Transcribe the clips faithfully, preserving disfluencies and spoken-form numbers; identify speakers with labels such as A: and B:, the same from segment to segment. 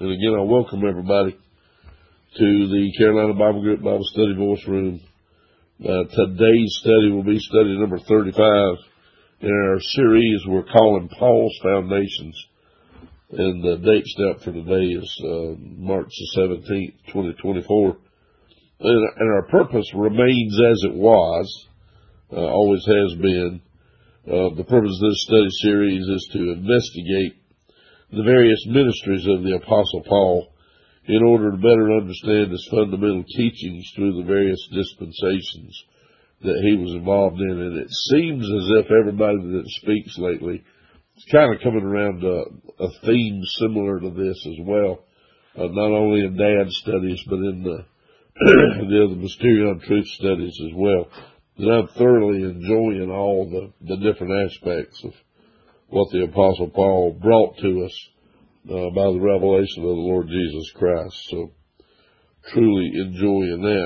A: And again, I welcome everybody to the Carolina Bible Group Bible Study Voice Room. Uh, today's study will be study number thirty-five in our series we're calling Paul's Foundations. And the date stamp for today is uh, March the seventeenth, twenty twenty-four. And, and our purpose remains as it was, uh, always has been. Uh, the purpose of this study series is to investigate the various ministries of the Apostle Paul in order to better understand his fundamental teachings through the various dispensations that he was involved in. And it seems as if everybody that speaks lately is kind of coming around to a theme similar to this as well, uh, not only in Dad's studies, but in the, the other Mysterion Truth studies as well. And I'm thoroughly enjoying all the, the different aspects of what the Apostle Paul brought to us uh, by the revelation of the Lord Jesus Christ. So, truly enjoying that.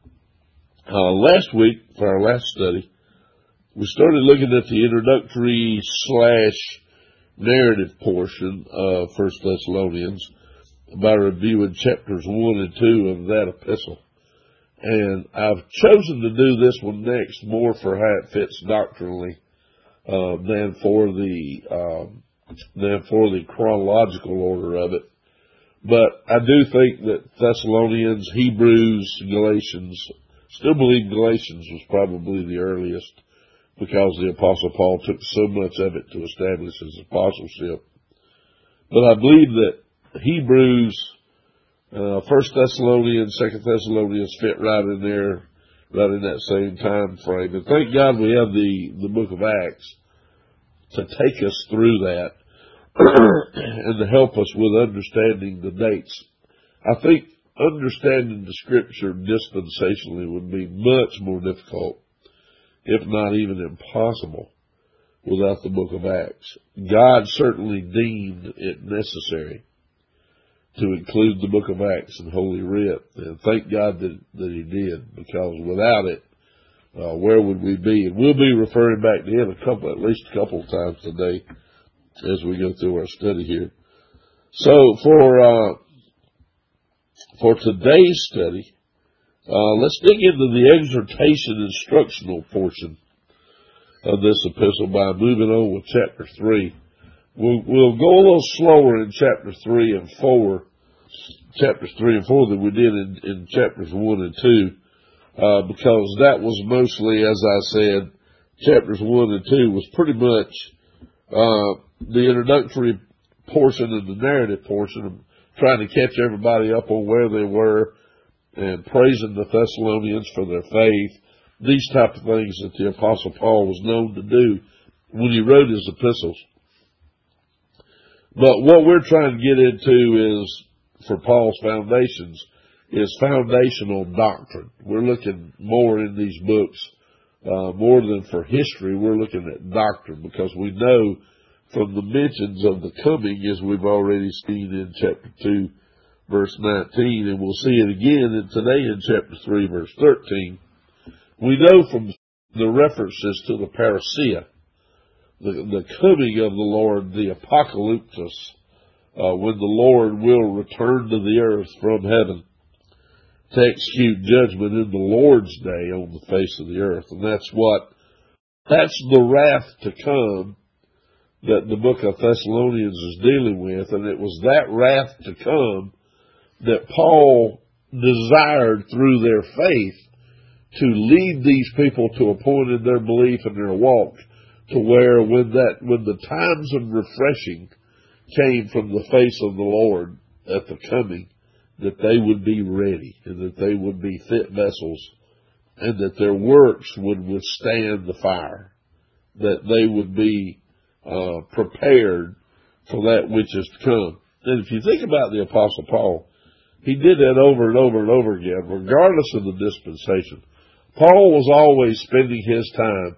A: Uh, last week, for our last study, we started looking at the introductory slash narrative portion of First Thessalonians by reviewing chapters one and two of that epistle. And I've chosen to do this one next more for how it fits doctrinally Uh, than for the um, than for the chronological order of it. But I do think that Thessalonians, Hebrews, Galatians, still believe Galatians was probably the earliest because the Apostle Paul took so much of it to establish his apostleship. But I believe that Hebrews, uh, First Thessalonians, Second Thessalonians fit right in there, right in that same time frame. And thank God we have the, the book of Acts to take us through that and to help us with understanding the dates. I think understanding the scripture dispensationally would be much more difficult, if not even impossible, without the book of Acts. God certainly deemed it necessary to include the book of Acts in Holy Writ, and thank God that, that he did, because without it, uh, where would we be? And we'll be referring back to him a couple, at least a couple of times today as we go through our study here. So for, uh, for today's study, uh, let's dig into the exhortation instructional portion of this epistle by moving on with chapter three. We'll, we'll go a little slower in chapter three and four, chapters three and four than we did in, in chapters one and two, uh, because that was mostly, as I said, chapters one and two was pretty much, uh, the introductory portion and the narrative portion of trying to catch everybody up on where they were and praising the Thessalonians for their faith, these type of things that the Apostle Paul was known to do when he wrote his epistles. But what we're trying to get into is, for Paul's foundations, is foundational doctrine. We're looking more in these books, uh, more than for history, we're looking at doctrine, because we know from the mentions of the coming, as we've already seen in chapter two, verse nineteen, and we'll see it again in today in chapter three, verse thirteen, we know from the references to the parousia, The, the coming of the Lord, the apocalyptus, uh, when the Lord will return to the earth from heaven to execute judgment in the Lord's day on the face of the earth. And that's what, that's the wrath to come that the book of Thessalonians is dealing with. And it was that wrath to come that Paul desired through their faith to lead these people to a point in their belief and their walk to where when that, when the times of refreshing came from the face of the Lord at the coming, that they would be ready and that they would be fit vessels and that their works would withstand the fire, that they would be uh, prepared for that which is to come. And if you think about the Apostle Paul, he did that over and over and over again, regardless of the dispensation. Paul was always spending his time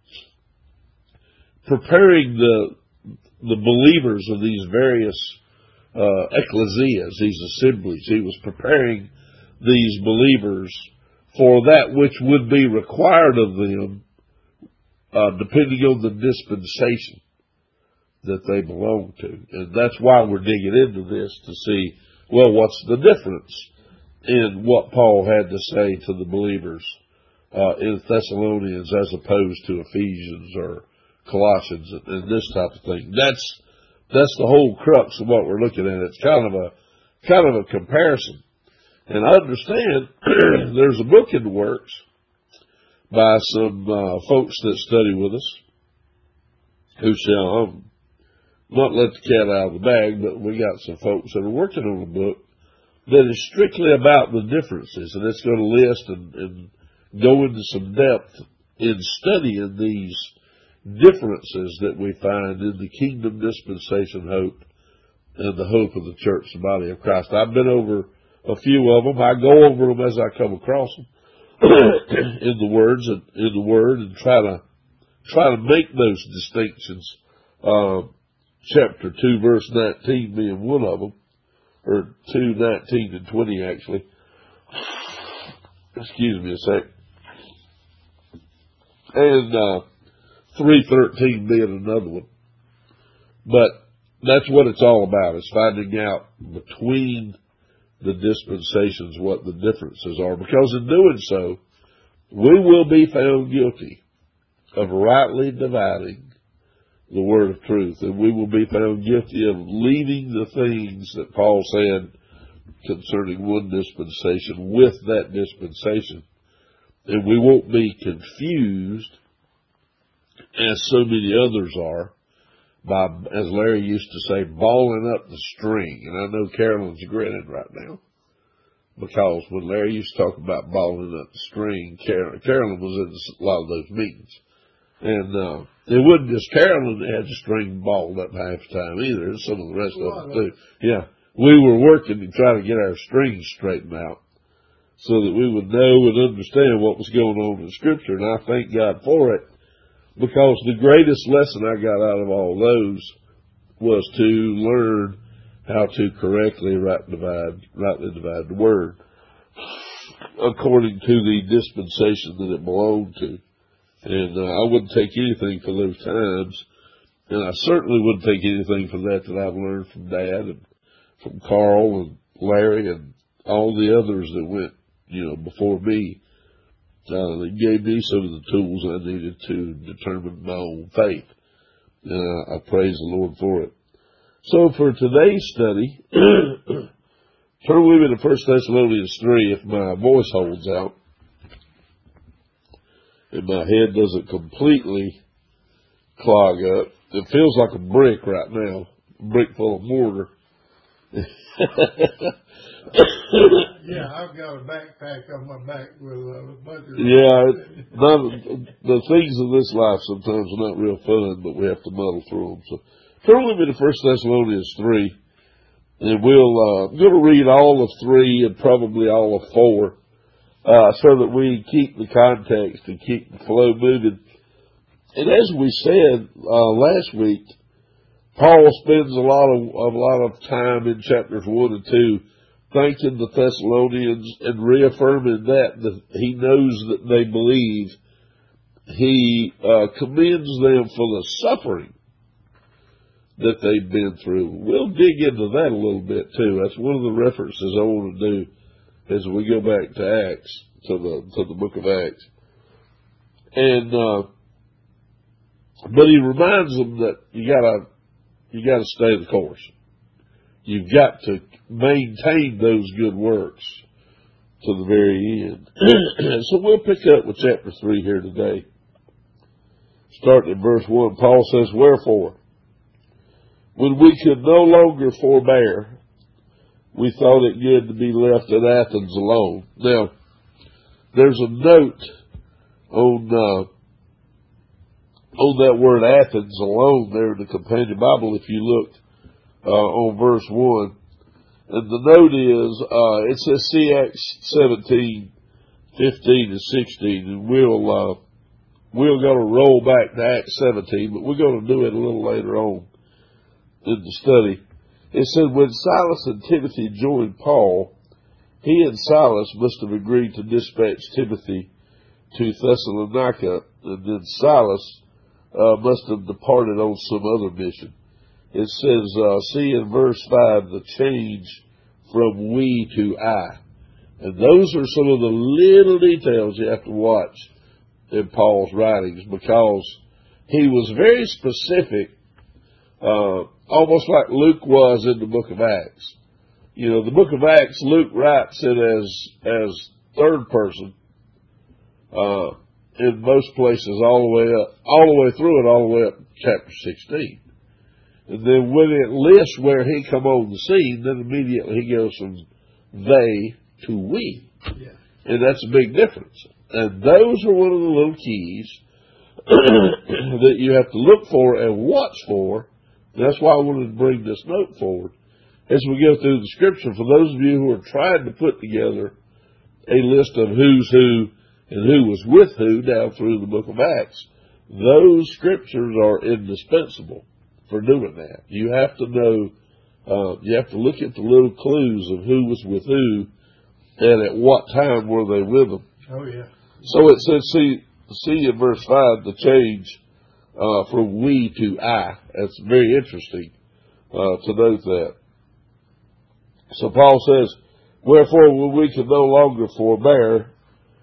A: preparing the the believers of these various uh, ecclesias, these assemblies. He was preparing these believers for that which would be required of them, uh, depending on the dispensation. that they belong to. And that's why we're digging into this, to see, well, what's the difference in what Paul had to say to the believers uh, in Thessalonians as opposed to Ephesians or Colossians and, and this type of thing. That's that's the whole crux of what we're looking at. It's kind of a kind of a comparison. And I understand there's a book in the works by some uh, folks that study with us who shall um, not let the cat out of the bag, but we got some folks that are working on a book that is strictly about the differences, and it's going to list and, and go into some depth in studying these differences that we find in the kingdom dispensation hope and the hope of the church, the body of Christ. I've been over a few of them. I go over them as I come across them in the words and in the word, and try to try to make those distinctions. Uh, chapter two, verse nineteen, being one of them, or two nineteen and twenty actually. Excuse me a sec. And uh, three thirteen being another one. But that's what it's all about, is finding out between the dispensations what the differences are. Because in doing so, we will be found guilty of rightly dividing the word of truth. And we will be found guilty of leaving the things that Paul said concerning one dispensation with that dispensation. And we won't be confused, as so many others are, by, as Larry used to say, balling up the string. And I know Carolyn's grinning right now, because when Larry used to talk about balling up the string, Carolyn, Carolyn was in a lot of those meetings. And uh, it wasn't just Carolyn that had the string balled up half the time either. Some of the rest of them too. Yeah, we were working to try to get our strings straightened out so that we would know and understand what was going on in Scripture. And I thank God for it, because the greatest lesson I got out of all those was to learn how to correctly right divide, rightly divide the word according to the dispensation that it belonged to. And uh, I wouldn't take anything for those times, and I certainly wouldn't take anything for that that I've learned from Dad and from Carl and Larry and all the others that went, you know, before me. Uh, they gave me some of the tools I needed to determine my own faith. And uh, I praise the Lord for it. So for today's study, turn with me to First Thessalonians three if my voice holds out and my head doesn't completely clog up. It feels like a brick right now, a brick full of mortar.
B: Yeah, I've got a backpack on my back with a bunch of...
A: Yeah, none, the things in this life sometimes are not real fun, but we have to muddle through them. So turn with me to First Thessalonians three, and we'll, uh, I'm going to read all of three and probably all of four, uh, so that we keep the context and keep the flow moving. And as we said uh, last week, Paul spends a lot of a lot of time in chapters one and two thanking the Thessalonians and reaffirming that, that he knows that they believe. He uh, commends them for the suffering that they've been through. We'll dig into that a little bit too. That's one of the references I want to do as we go back to Acts, to the to the book of Acts. And uh, but he reminds them that you gotta you gotta stay the course. You've got to maintain those good works to the very end. So we'll pick up with chapter three here today. Starting in verse one, Paul says, "Wherefore, when we could no longer forbear, we thought it good to be left at Athens alone." Now, there's a note on uh, on that word Athens alone there in the Companion Bible if you look uh, on verse one. And the note is, uh, it says C X seventeen, fifteen, and sixteen, and we'll, uh, we're going to roll back to Acts seventeen, but we're going to do it a little later on in the study. It said, when Silas and Timothy joined Paul, he and Silas must have agreed to dispatch Timothy to Thessalonica, and then Silas uh, must have departed on some other mission. it says, uh, see in verse five, the change from we to I. And those are some of the little details you have to watch in Paul's writings, because he was very specific, uh, almost like Luke was in the book of Acts. You know, the book of Acts, Luke writes it as, as third person, uh, in most places all the way up, all the way through it, all the way up to chapter sixteen. And then when it lists where he come on the scene, then immediately he goes from they to we.
B: Yeah.
A: And that's a big difference. And those are one of the little keys that you have to look for and watch for. That's why I wanted to bring this note forward as we go through the scripture. For those of you who are trying to put together a list of who's who and who was with who down through the book of Acts, those scriptures are indispensable for doing that. You have to know, uh, you have to look at the little clues of who was with who and at what time were they with them.
B: Oh, yeah.
A: So it says, see, see in verse five, the change uh, from we to I. That's very interesting uh, to note that. So Paul says, wherefore when we can no longer forbear,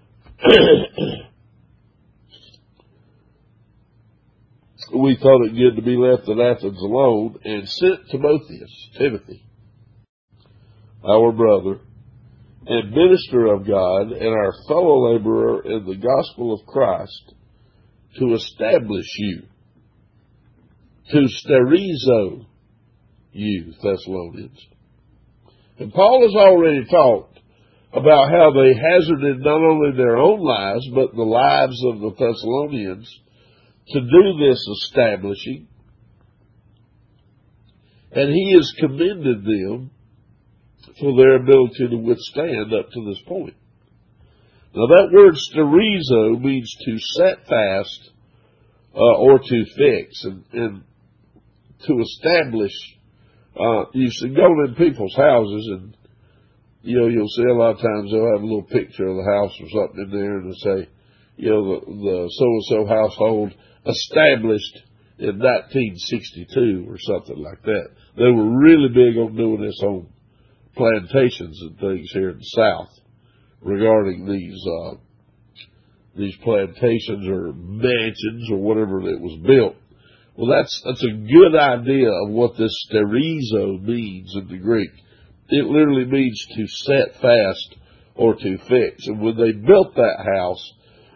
A: we thought it good to be left in Athens alone, and sent Timotheus, Timothy, our brother, and minister of God, and our fellow laborer in the gospel of Christ, to establish you, to sterizo you, Thessalonians. And Paul has already talked about how they hazarded not only their own lives, but the lives of the Thessalonians to do this establishing. And he has commended them for their ability to withstand up to this point. Now that word sterizo means to set fast uh, or to fix and, and to establish. Uh, you should go in people's houses and, you know, you'll see a lot of times they'll have a little picture of the house or something in there and they'll say, you know, the, the so-and-so household established in nineteen sixty-two or something like that. They were really big on doing this on plantations and things here in the South regarding these, uh, these plantations or mansions or whatever that was built. Well, that's, that's a good idea of what this sterizo means in the Greek. It literally means to set fast or to fix. And when they built that house,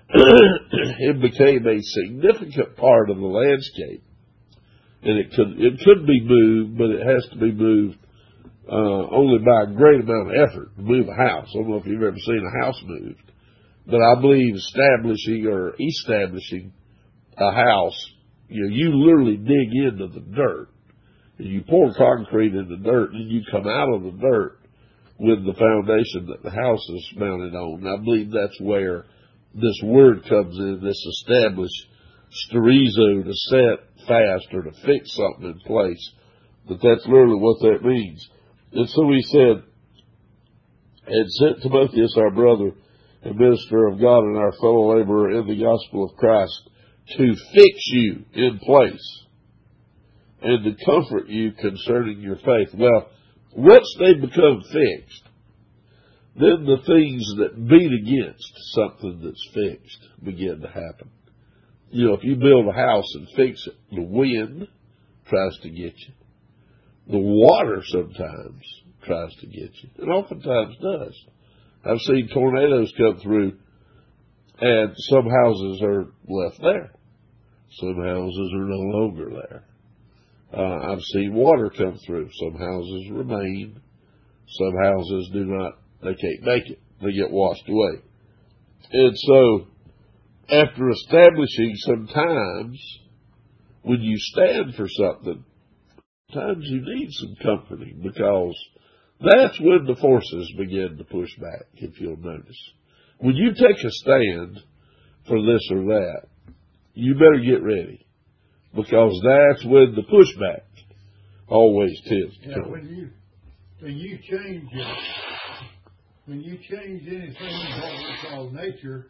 A: it became a significant part of the landscape. And it could, it could be moved, but it has to be moved uh, only by a great amount of effort to move a house. I don't know if you've ever seen a house moved, but I believe establishing or establishing a house, you know, you literally dig into the dirt. And you pour concrete in the dirt, and you come out of the dirt with the foundation that the house is mounted on. And I believe that's where this word comes in, this established, sterizo, to set fast or to fix something in place. But that's literally what that means. And so he said, and sent Timotheus, our brother and minister of God and our fellow laborer in the gospel of Christ, to fix you in place and to comfort you concerning your faith. Well, once they become fixed, then the things that beat against something that's fixed begin to happen. You know, if you build a house and fix it, the wind tries to get you. The water sometimes tries to get you, and oftentimes does. I've seen tornadoes come through, and some houses are left there. Some houses are no longer there. Uh, I've seen water come through. Some houses remain. Some houses do not. They can't make it. They get washed away. And so, after establishing, sometimes when you stand for something, sometimes you need some comforting, because that's when the forces begin to push back, if you'll notice. When you take a stand for this or that, you better get ready, because that's when the pushback always tends to come.
B: Yeah, when you, when you change it, when you change anything in what we call nature,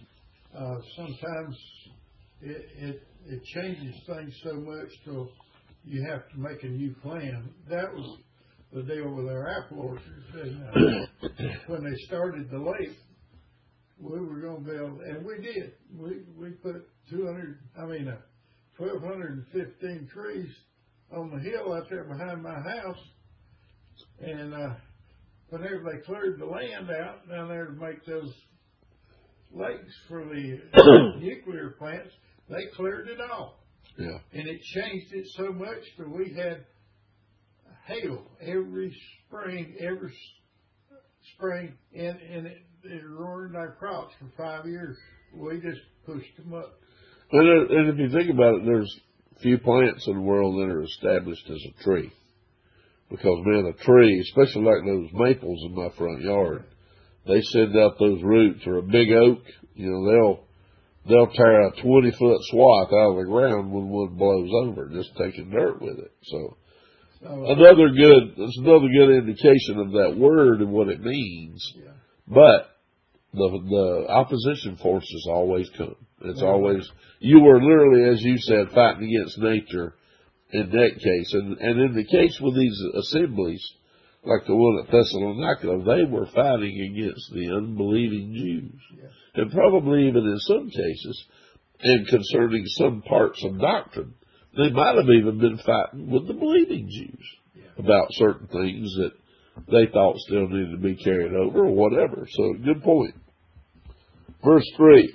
B: uh, sometimes it, it, it changes things so much till you have to make a new plan. That was the deal with our apple orchards. And, uh, when they started the lake, we were going to build, and we did. We we put two hundred, I mean, uh, twelve fifteen trees on the hill out there behind my house. And uh, whenever they cleared the land out down there to make those lakes for the nuclear plants, they cleared it all.
A: Yeah.
B: And it changed it so much that we had hail every spring, every spring, and, and it, it ruined our crops for five years. We just pushed them up.
A: And, and if you think about it, there's few plants in the world that are established as a tree. Because, man, a tree, especially like those maples in my front yard, they send out those roots, or a big oak, you know, they'll they'll tear a twenty-foot swath out of the ground when one blows over, just taking dirt with it. So,
B: so
A: another good, that's another good indication of that word and what it means.
B: Yeah.
A: But the the opposition forces always come. It's
B: Yeah.
A: always, you were literally, as you said, fighting against nature in that case. And, and in the case with these assemblies, like the one at Thessalonica, they were fighting against the unbelieving Jews.
B: Yeah.
A: And probably even in some cases, and concerning some parts of doctrine, they might have even been fighting with the believing Jews
B: Yeah.
A: about certain things that they thought still needed to be carried over or whatever. So, good point. Verse three.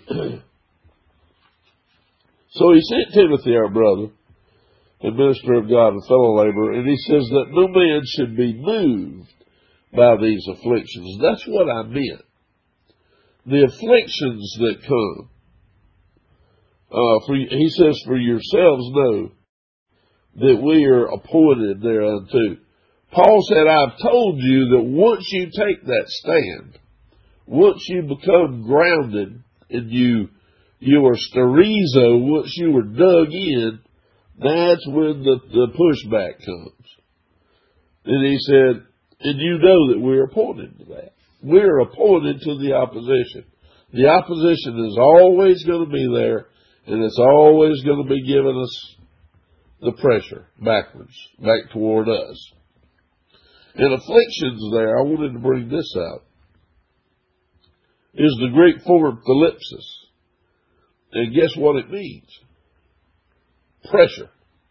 A: So he sent Timothy, our brother, a minister of God and fellow laborer, and he says that no man should be moved by these afflictions. That's what I meant. The afflictions that come. Uh, for, he says, for yourselves know that we are appointed thereunto. Paul said, I've told you that once you take that stand, once you become grounded and you you are sterizo, once you were dug in, that's when the, the pushback comes. And he said, and you know that we're appointed to that. We're appointed to the opposition. The opposition is always going to be there, and it's always going to be giving us the pressure backwards, back toward us. And afflictions there, I wanted to bring this out, is the Greek form thalipsis. And guess what it means? Pressure.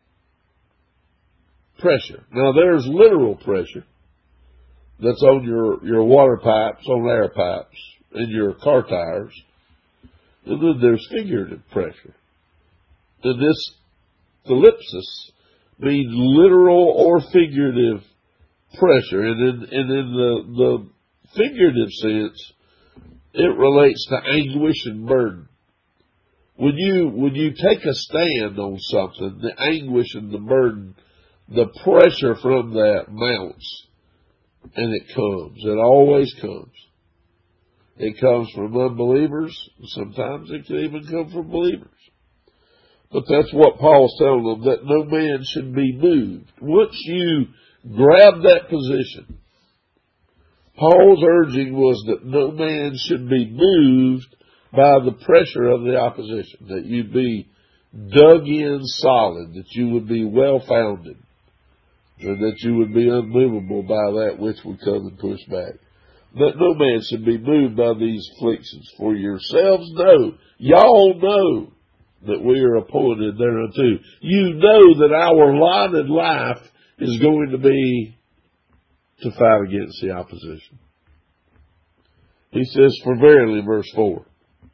A: Pressure. Now there's literal pressure that's on your, your water pipes, on air pipes, and your car tires. And then there's figurative pressure. And this thalipsis means literal or figurative pressure. And in, and in the, the figurative sense, it relates to anguish and burden. When you, when you take a stand on something, the anguish and the burden, the pressure from that mounts, and it comes. It always comes. It comes from unbelievers. Sometimes it can even come from believers. But that's what Paul's telling them, that no man should be moved. Once you grab that position, Paul's urging was that no man should be moved by the pressure of the opposition, that you be dug in solid, that you would be well-founded, and that you would be unmovable by that which would come and push back. That no man should be moved by these afflictions. For yourselves know, y'all know that we are appointed thereunto. You know that our lot in life is going to be to fight against the opposition. He says, for verily, verse four,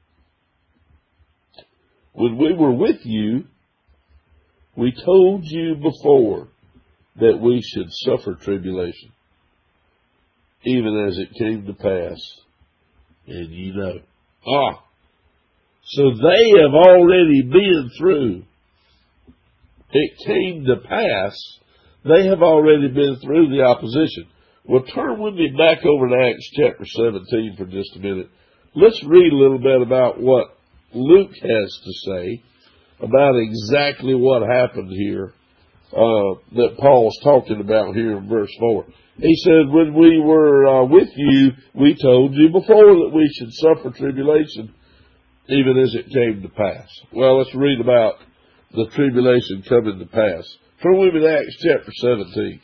A: when we were with you, we told you before that we should suffer tribulation, even as it came to pass, and you know. Ah, so they have already been through. It came to pass. They have already been through the opposition. Well, turn with me back over to Acts chapter seventeen for just a minute. Let's read a little bit about what Luke has to say about exactly what happened here, uh, that Paul's talking about here in verse four. He said, when we were uh, with you, we told you before that we should suffer tribulation, even as it came to pass. Well, let's read about the tribulation coming to pass. Turn with me to Acts chapter seventeen.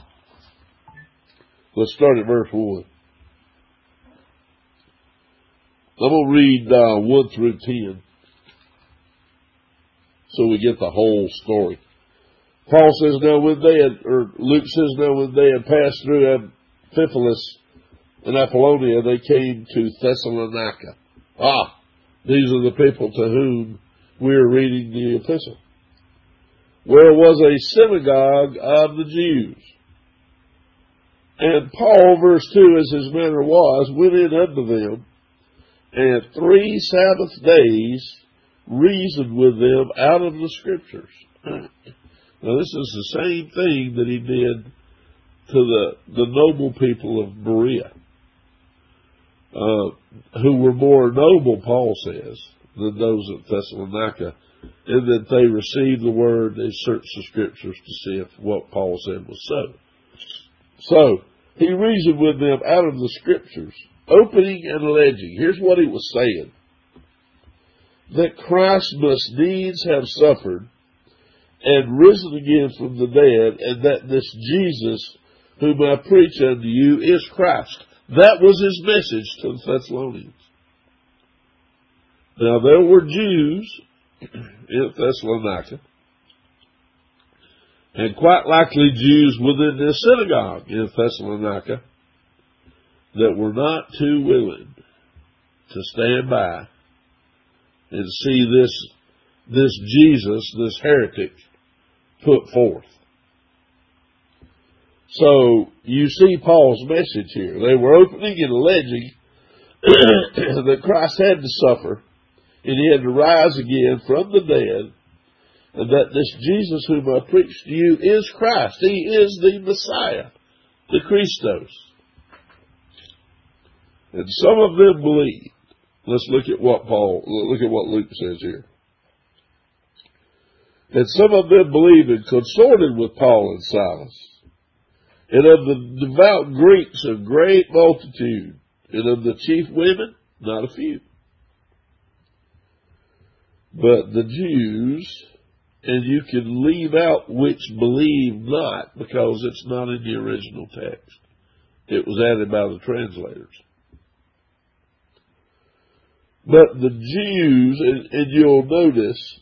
A: Let's start at verse one. I'm going to read uh, one through ten so we get the whole story. Paul says, now when they had, or Luke says, now when they had passed through Amphipolis and Apollonia, they came to Thessalonica. Ah, these are the people to whom we are reading the epistle. Where was a synagogue of the Jews. And Paul, verse two, as his manner was, went in unto them, and three Sabbath days reasoned with them out of the Scriptures. Now this is the same thing that he did to the, the noble people of Berea, uh, who were more noble, Paul says, than those at Thessalonica, in that they received the word, they searched the Scriptures to see if what Paul said was so. So, he reasoned with them out of the Scriptures, opening and alleging. Here's what he was saying. That Christ must needs have suffered and risen again from the dead, and that this Jesus, whom I preach unto you, is Christ. That was his message to the Thessalonians. Now, there were Jews in Thessalonica, and quite likely Jews within this synagogue in Thessalonica that were not too willing to stand by and see this, this Jesus, this heretic, put forth. So, you see Paul's message here. They were opening and alleging that Christ had to suffer, and he had to rise again from the dead, and that this Jesus whom I preach to you is Christ. He is the Messiah, the Christos. And some of them believed. Let's look at what Paul, look at what Luke says here. And some of them believed and consorted with Paul and Silas. And of the devout Greeks a great multitude, and of the chief women not a few. But the Jews, and you can leave out which believe not, because it's not in the original text. It was added by the translators. But the Jews, and, and you'll notice,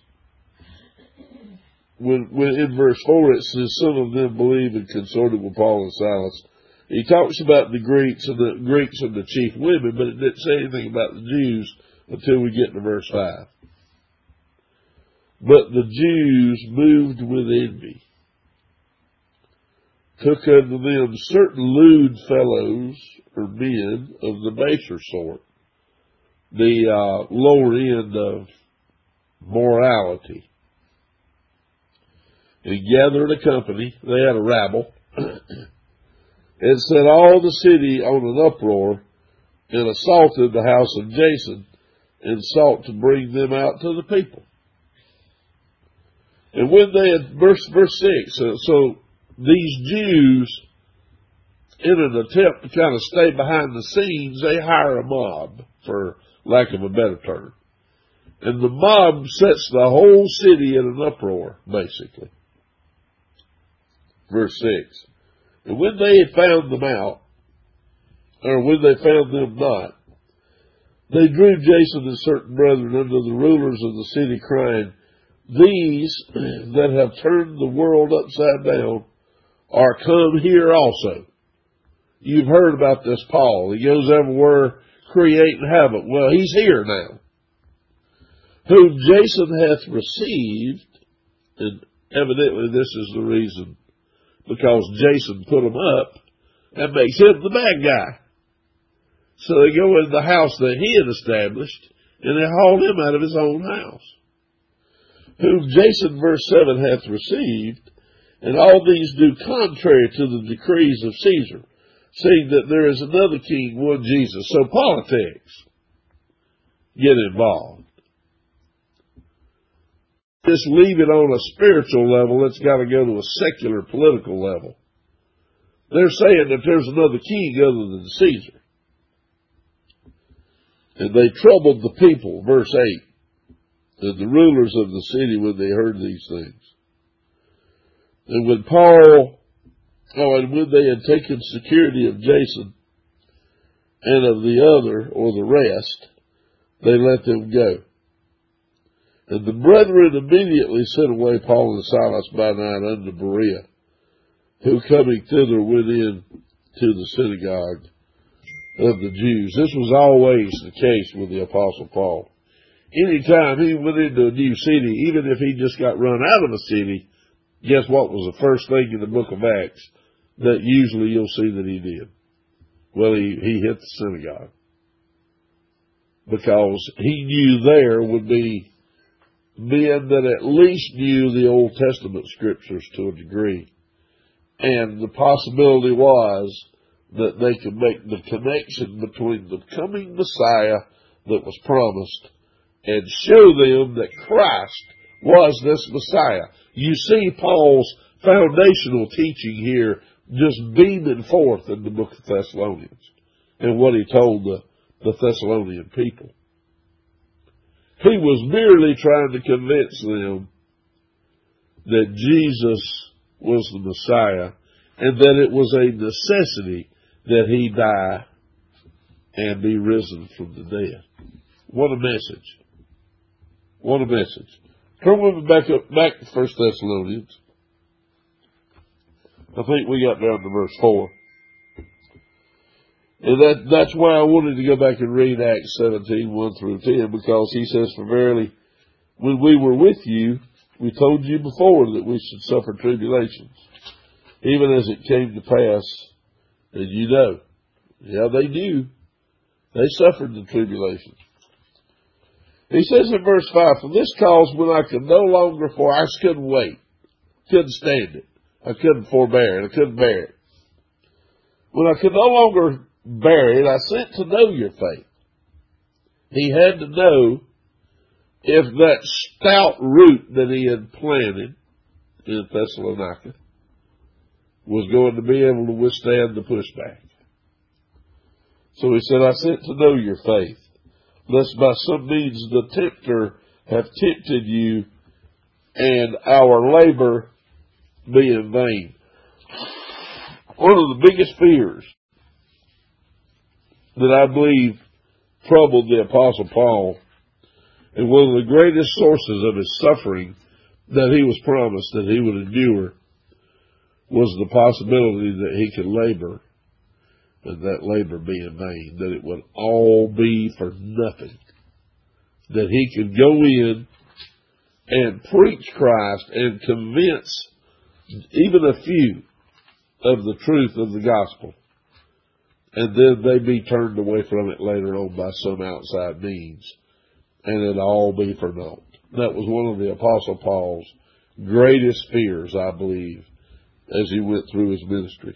A: when, when in verse four it says, some of them believed and consorted with Paul and Silas. He talks about the Greeks and the Greeks and the chief women, but it didn't say anything about the Jews until we get to verse five. But the Jews, moved with envy, took unto them certain lewd fellows, or men, of the baser sort, the uh, lower end of morality, and gathered a company, they had a rabble, and set all the city on an uproar, and assaulted the house of Jason, and sought to bring them out to the people. And when they had, verse, verse six, so, so these Jews, in an attempt to kind of stay behind the scenes, they hire a mob, for lack of a better term. And the mob sets the whole city in an uproar, basically. Verse six. And when they had found them out, or when they found them not, they drew Jason and certain brethren unto the rulers of the city, crying, these that have turned the world upside down are come here also. You've heard about this Paul. He goes everywhere creating havoc. Well, he's here now. Whom Jason hath received, and evidently this is the reason, because Jason put him up, that makes him the bad guy. So they go in the house that he had established, and they haul him out of his own house. Whom Jason, verse seven, hath received, and all these do contrary to the decrees of Caesar, seeing that there is another king, one Jesus. So politics get involved. Just leave it on a spiritual level, it's got to go to a secular political level. They're saying that there's another king other than Caesar. And they troubled the people, verse eight, and the rulers of the city when they heard these things. And when Paul, oh, and when they had taken security of Jason and of the other, or the rest, they let them go. And the brethren immediately sent away Paul and Silas by night unto Berea, who coming thither went in to the synagogue of the Jews. This was always the case with the Apostle Paul. Anytime he went into a new city, even if he just got run out of a city, guess what was the first thing in the book of Acts that usually you'll see that he did? Well, he, he hit the synagogue. Because he knew there would be men that at least knew the Old Testament scriptures to a degree. And the possibility was that they could make the connection between the coming Messiah that was promised and show them that Christ was this Messiah. You see Paul's foundational teaching here just beaming forth in the book of Thessalonians and what he told the, the Thessalonian people. He was merely trying to convince them that Jesus was the Messiah and that it was a necessity that he die and be risen from the dead. What a message. What a message. Turn with me back up, back to First Thessalonians. I think we got down to verse four. And that, that's why I wanted to go back and read Acts seventeen, one through ten, because he says, for verily, when we were with you, we told you before that we should suffer tribulations, even as it came to pass, and you know. Yeah, they knew. They suffered the tribulation. He says in verse five, for this cause when I could no longer, for I just couldn't wait, couldn't stand it, I couldn't forbear it, I couldn't bear it. When I could no longer bear it, I sent to know your faith. He had to know if that stout root that he had planted in Thessalonica was going to be able to withstand the pushback. So he said, I sent to know your faith, lest by some means the tempter have tempted you and our labor be in vain. One of the biggest fears that I believe troubled the Apostle Paul, and one of the greatest sources of his suffering that he was promised that he would endure, was the possibility that he could labor and that labor be in vain, that it would all be for nothing, that he could go in and preach Christ and convince even a few of the truth of the gospel, and then they be turned away from it later on by some outside means, and it all be for naught. That was one of the Apostle Paul's greatest fears, I believe, as he went through his ministry.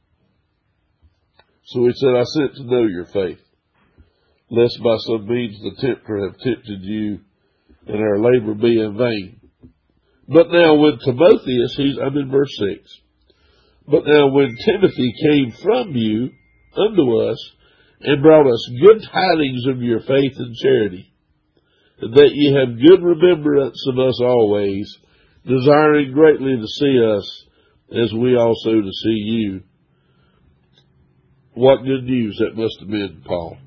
A: So he said, I sent to know your faith, lest by some means the tempter have tempted you and our labor be in vain. But now when Timotheus, he's, I'm in verse six, but now when Timothy came from you unto us and brought us good tidings of your faith and charity, and that ye have good remembrance of us always, desiring greatly to see us, as we also to see you. What good news that must have been, Paul.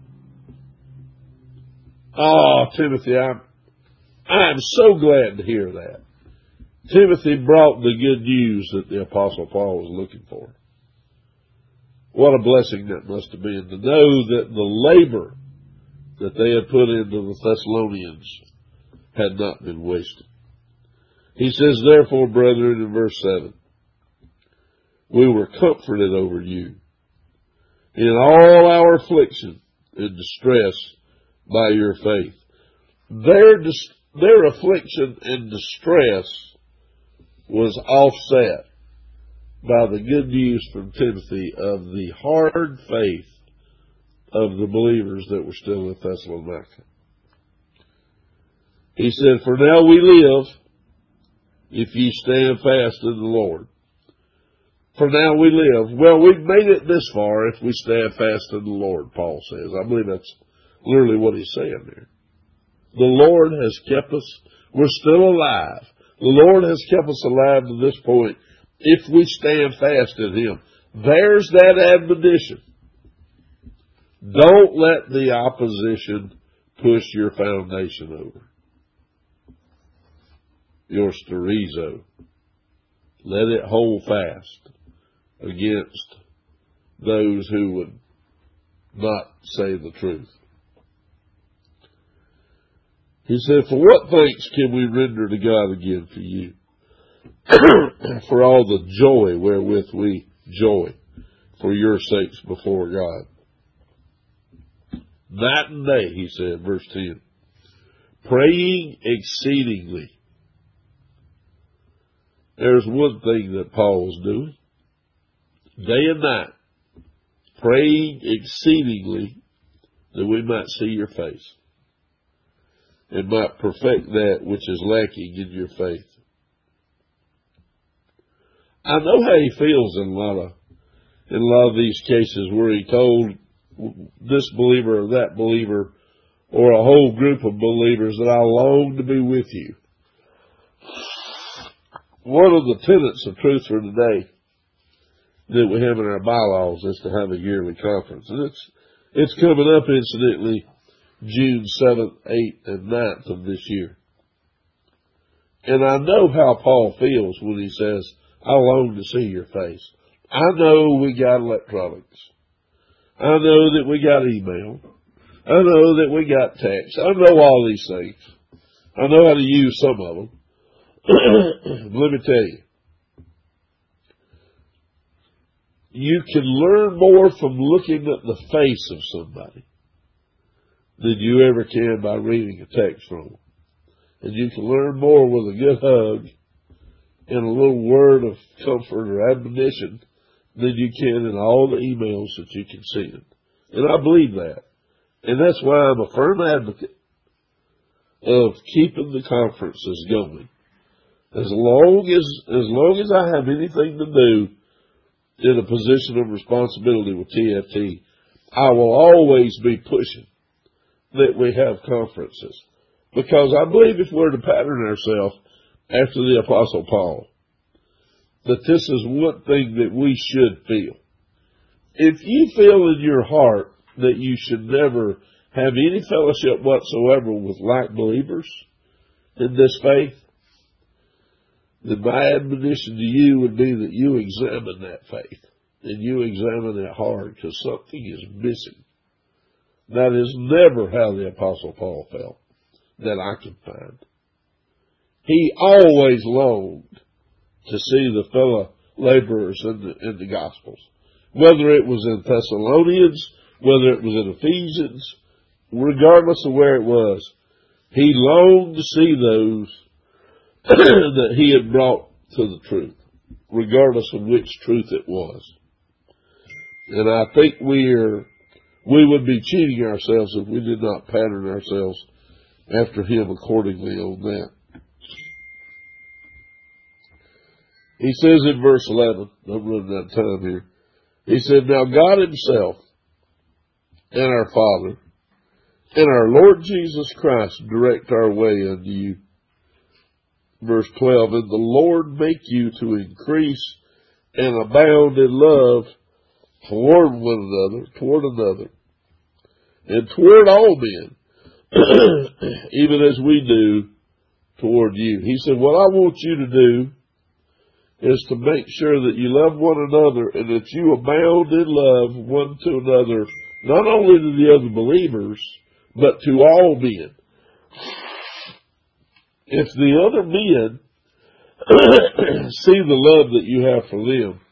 A: Oh, Timothy, I'm, I'm so glad to hear that. Timothy brought the good news that the Apostle Paul was looking for. What a blessing that must have been to know that the labor that they had put into the Thessalonians had not been wasted. He says, therefore, brethren, in verse seven, we were comforted over you in all our affliction and distress by your faith. Their, dis- their affliction and distress was offset by the good news from Timothy of the hard faith of the believers that were still in Thessalonica. He said, for now we live if ye stand fast in the Lord. For now we live. Well, we've made it this far if we stand fast in the Lord, Paul says. I believe that's literally what he's saying there. The Lord has kept us. We're still alive. The Lord has kept us alive to this point if we stand fast in Him. There's that admonition. Don't let the opposition push your foundation over. Your sterizo. Let it hold fast against those who would not say the truth. He said, for what thanks can we render to God again for you? For all the joy wherewith we joy for your sakes before God. Night and day, he said, verse ten. Praying exceedingly. There's one thing that Paul was doing. Day and night. Praying exceedingly that we might see your face. And might perfect that which is lacking in your faith. I know how he feels in a lot of, in a lot of these cases where he told this believer or that believer or a whole group of believers that I long to be with you. One of the tenets of Truth for Today that we have in our bylaws is to have a yearly conference. And it's, it's coming up, incidentally, June seventh, eighth, and ninth of this year. And I know how Paul feels when he says, I long to see your face. I know we got electronics. I know that we got email. I know that we got text. I know all these things. I know how to use some of them. Let me tell you. You can learn more from looking at the face of somebody than you ever can by reading a text from them. And you can learn more with a good hug and a little word of comfort or admonition than you can in all the emails that you can send. And I believe that. And that's why I'm a firm advocate of keeping the conferences going. As long as, as long as I have anything to do in a position of responsibility with T F T, I will always be pushing that we have conferences. Because I believe if we're to pattern ourselves after the Apostle Paul, that this is one thing that we should feel. If you feel in your heart that you should never have any fellowship whatsoever with like believers in this faith, then my admonition to you would be that you examine that faith and you examine it hard, because something is missing. That is never how the Apostle Paul felt that I can find. He always longed to see the fellow laborers in the, in the Gospels. Whether it was in Thessalonians, whether it was in Ephesians, regardless of where it was, he longed to see those that he had brought to the truth, regardless of which truth it was. And I think we are, we would be cheating ourselves if we did not pattern ourselves after him accordingly on that. He says in verse eleven, I'm running out of time here. He said, now God himself and our Father and our Lord Jesus Christ direct our way unto you. Verse twelve, and the Lord make you to increase and abound in love toward one another, toward another, and toward all men, even as we do toward you. He said, what I want you to do is to make sure that you love one another and that you abound in love one to another, not only to the other believers, but to all men. If the other men see the love that you have for them,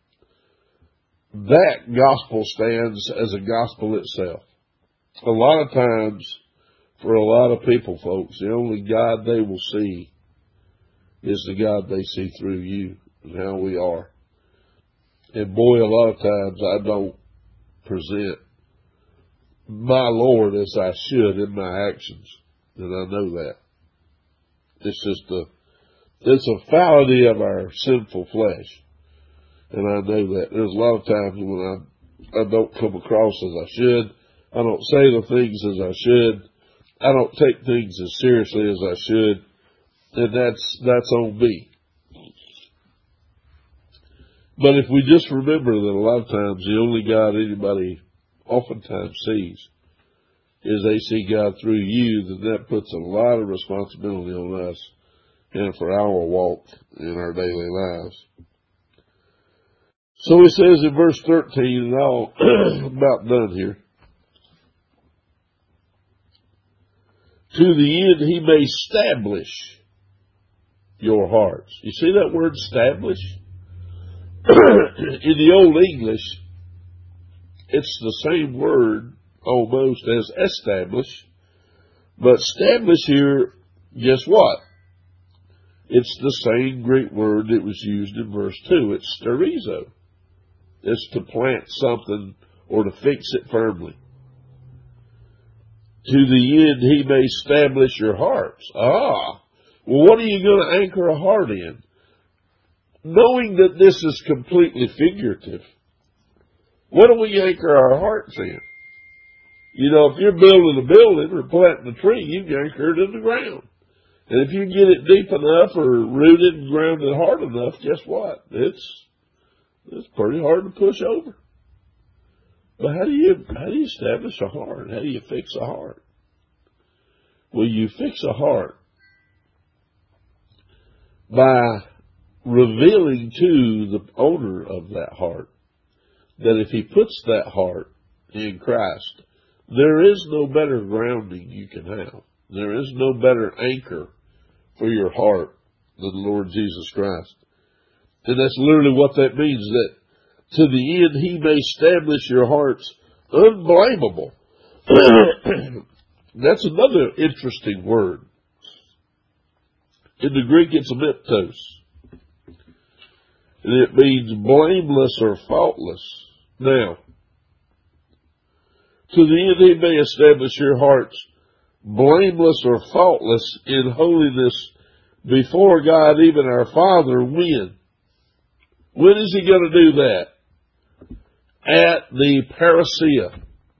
A: that gospel stands as a gospel itself. A lot of times, for a lot of people, folks, the only God they will see is the God they see through you and how we are. And boy, a lot of times I don't present my Lord as I should in my actions, and I know that. It's just a, it's a fallacy of our sinful flesh. And I know that. There's a lot of times when I, I don't come across as I should. I don't say the things as I should. I don't take things as seriously as I should. And that's, that's on me. But if we just remember that a lot of times the only God anybody oftentimes sees is they see God through you, then that puts a lot of responsibility on us and for our walk in our daily lives. So he says in verse thirteen, and I'll about done here, to the end he may establish your hearts. You see that word establish? In the Old English, it's the same word almost as establish, but establish here, guess what? It's the same Greek word that was used in verse two. It's sterizo. It's to plant something or to fix it firmly. To the end he may establish your hearts. Ah, well, what are you going to anchor a heart in? Knowing that this is completely figurative, what do we anchor our hearts in? You know, if you're building a building or planting a tree, you can anchor it in the ground. And if you get it deep enough or rooted and grounded hard enough, guess what? It's it's pretty hard to push over. But how do you how do you establish a heart? How do you fix a heart? Well, you fix a heart by revealing to the owner of that heart that if he puts that heart in Christ, there is no better grounding you can have. There is no better anchor for your heart than the Lord Jesus Christ. And that's literally what that means, that to the end he may establish your hearts unblameable. That's another interesting word. In the Greek, it's amiptos. And it means blameless or faultless. Now, to the end he may establish your hearts blameless or faultless in holiness before God, even our Father. When? When is he going to do that? At the parousia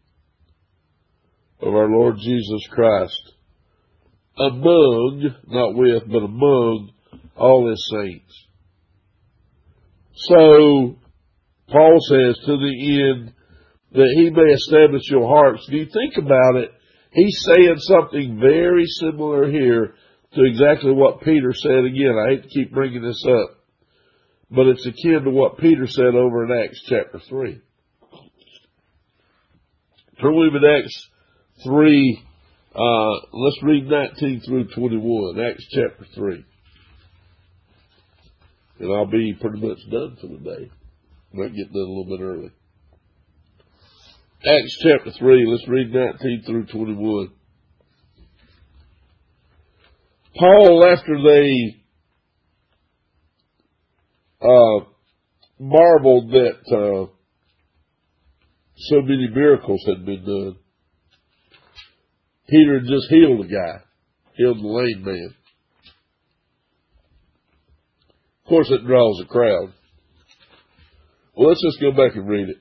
A: of our Lord Jesus Christ, among, not with, but among all his saints. So, Paul says, to the end that he may establish your hearts. Do you think about it? He's saying something very similar here to exactly what Peter said. Again, I hate to keep bringing this up, but it's akin to what Peter said over in Acts chapter three. Turn with me to Acts three. Uh, let's read nineteen through twenty-one. Acts chapter three. And I'll be pretty much done for the day. Might get done a little bit early. Acts chapter three, let's read nineteen through twenty-one. Paul, after they uh, marveled that uh, so many miracles had been done, Peter had just healed a guy, healed the lame man. Of course, it draws a crowd. Well, let's just go back and read it.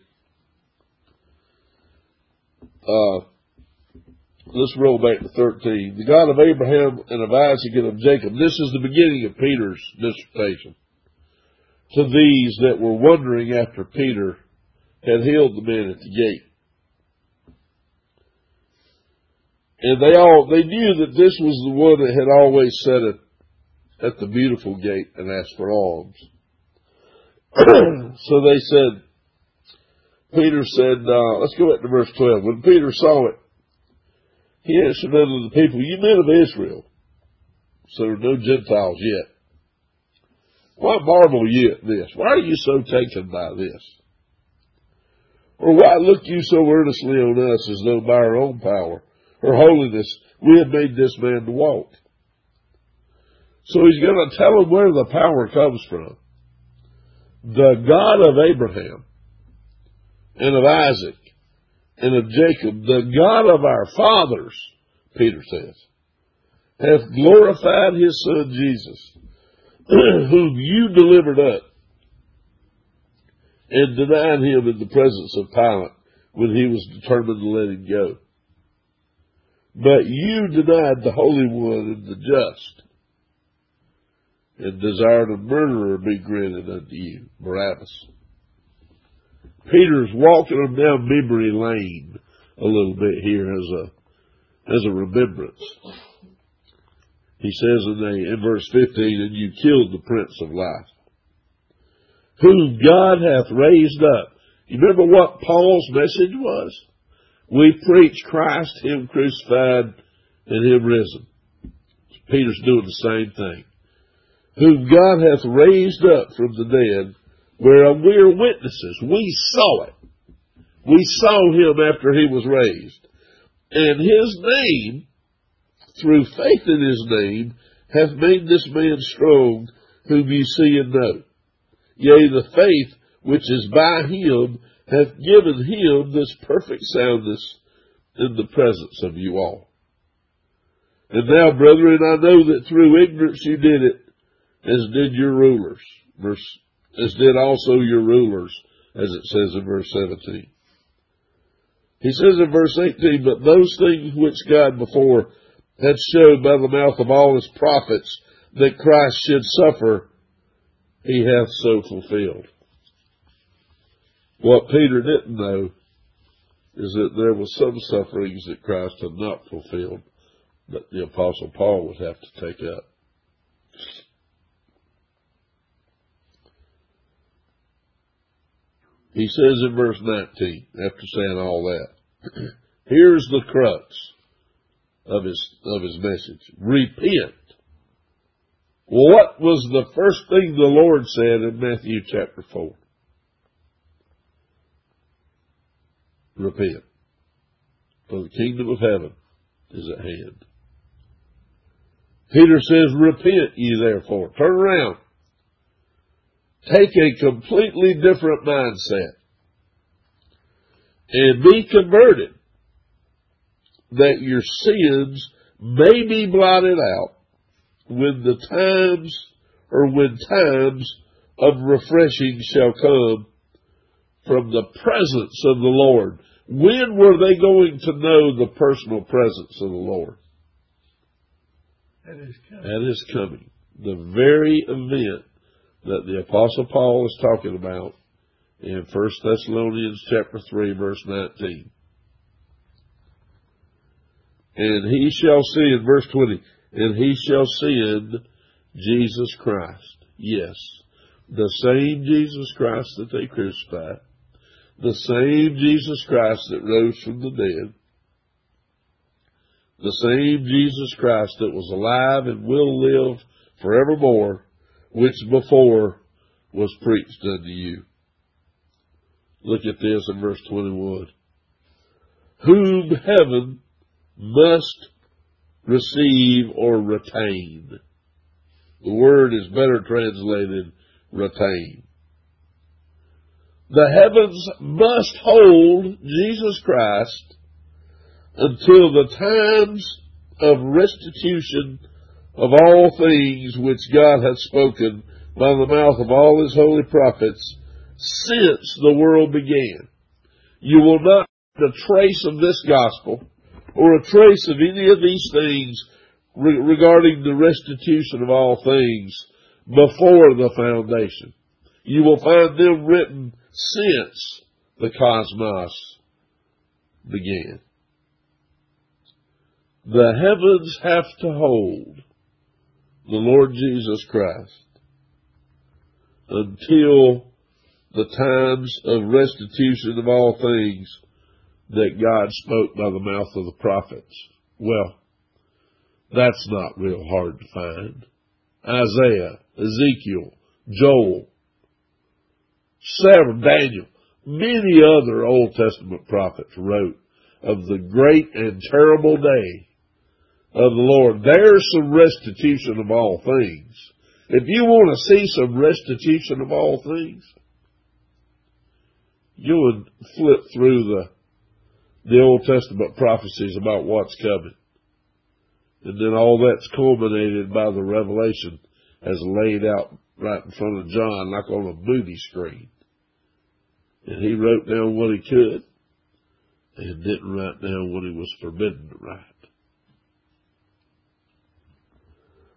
A: Uh, let's roll back to thirteen. The God of Abraham and of Isaac and of Jacob. This is the beginning of Peter's dissertation. To these that were wondering after Peter had healed the man at the gate. And they all, they knew that this was the one that had always sat at, at the beautiful gate and asked for alms. So they said, Peter said, uh, let's go back to verse twelve. When Peter saw it, he answered unto the people, you men of Israel, so there are no Gentiles yet. Why marvel ye at this? Why are you so taken by this? Or why look you so earnestly on us as though by our own power or holiness we have made this man to walk? So he's going to tell them where the power comes from. The God of Abraham and of Isaac and of Jacob, the God of our fathers, Peter says, hath glorified his Son Jesus, whom you delivered up and denied him in the presence of Pilate when he was determined to let him go. But you denied the Holy One and the just, and desired a murderer be granted unto you, Barabbas. Peter's walking them down memory lane a little bit here as a as a remembrance. He says in, the, in verse fifteen, and you killed the Prince of Life, whom God hath raised up. You remember what Paul's message was? We preach Christ, Him crucified, and Him risen. Peter's doing the same thing. Whom God hath raised up from the dead, whereof we are witnesses. We saw it. We saw Him after He was raised. And His name, through faith in His name, hath made this man strong, whom ye see and know. Yea, the faith which is by Him hath given Him this perfect soundness in the presence of you all. And now, brethren, I know that through ignorance you did it, as did your rulers, verse, as did also your rulers, as it says in verse seventeen. He says in verse eighteen, but those things which God before had showed by the mouth of all His prophets that Christ should suffer, He hath so fulfilled. What Peter didn't know is that there was some sufferings that Christ had not fulfilled that the Apostle Paul would have to take up. He says in verse nineteen, after saying all that, here's the crux of his, of his message. Repent. What was the first thing the Lord said in Matthew chapter four? Repent, for the kingdom of heaven is at hand. Peter says, repent ye therefore. Turn around. Take a completely different mindset and be converted, that your sins may be blotted out when the times or when times of refreshing shall come from the presence of the Lord. When were they going to know the personal presence of the Lord?
B: That is coming.
A: That is coming. The very event that the Apostle Paul is talking about in First Thessalonians chapter three, verse nineteen. And he shall see, in verse twenty, and he shall send Jesus Christ. Yes, the same Jesus Christ that they crucified, the same Jesus Christ that rose from the dead, the same Jesus Christ that was alive and will live forevermore, which before was preached unto you. Look at this in verse twenty-one. Whom heaven must receive or retain. The word is better translated retain. The heavens must hold Jesus Christ until the times of restitution of all things which God hath spoken by the mouth of all His holy prophets since the world began. You will not find a trace of this gospel or a trace of any of these things re- regarding the restitution of all things before the foundation. You will find them written since the cosmos began. The heavens have to hold the Lord Jesus Christ until the times of restitution of all things that God spoke by the mouth of the prophets. Well, that's not real hard to find. Isaiah, Ezekiel, Joel, Sarah, Daniel, many other Old Testament prophets wrote of the great and terrible day of the Lord. There's some restitution of all things. If you want to see some restitution of all things, you would flip through the the Old Testament prophecies about what's coming. And then all that's culminated by the revelation as laid out right in front of John like on a movie screen. And he wrote down what he could and didn't write down what he was forbidden to write.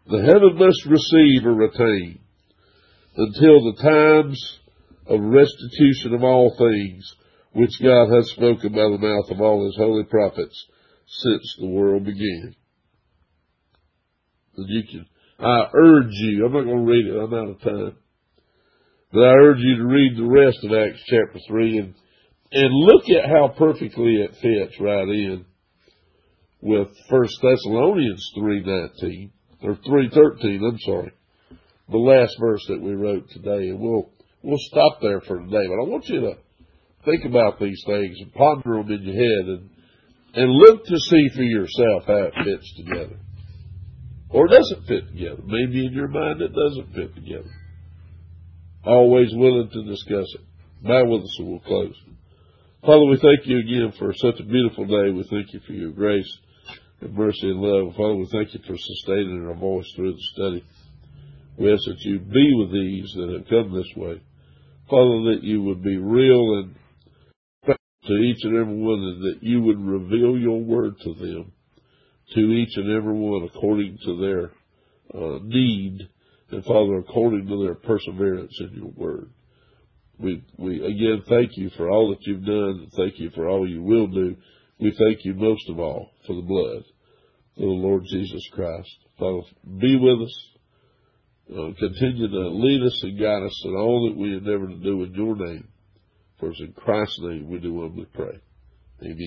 A: The heaven must receive or retain until the times of restitution of all things, which God hath spoken by the mouth of all his holy prophets since the world began. And you can, I urge you, I'm not going to read it, I'm out of time, but I urge you to read the rest of Acts chapter three and, and look at how perfectly it fits right in with First Thessalonians three nineteen, or three thirteen, I'm sorry, the last verse that we wrote today. And we'll, we'll stop there for today, but I want you to think about these things and ponder them in your head and, and look to see for yourself how it fits together. Or doesn't fit together. Maybe in your mind it doesn't fit together. Always willing to discuss it. Bow with us and we'll close. Father, we thank you again for such a beautiful day. We thank you for your grace and mercy and love. Father, we thank you for sustaining our voice through the study. We ask that you be with these that have come this way. Father, that you would be real and to each and every one, and that you would reveal your word to them, to each and every one according to their uh, need, and Father, according to their perseverance in your word. We, we again thank you for all that you've done, and thank you for all you will do. We thank you most of all for the blood of the Lord Jesus Christ. Father, be with us. Uh, continue to lead us and guide us in all that we endeavor to do in your name. For it's in Christ's name we do humbly pray. Amen.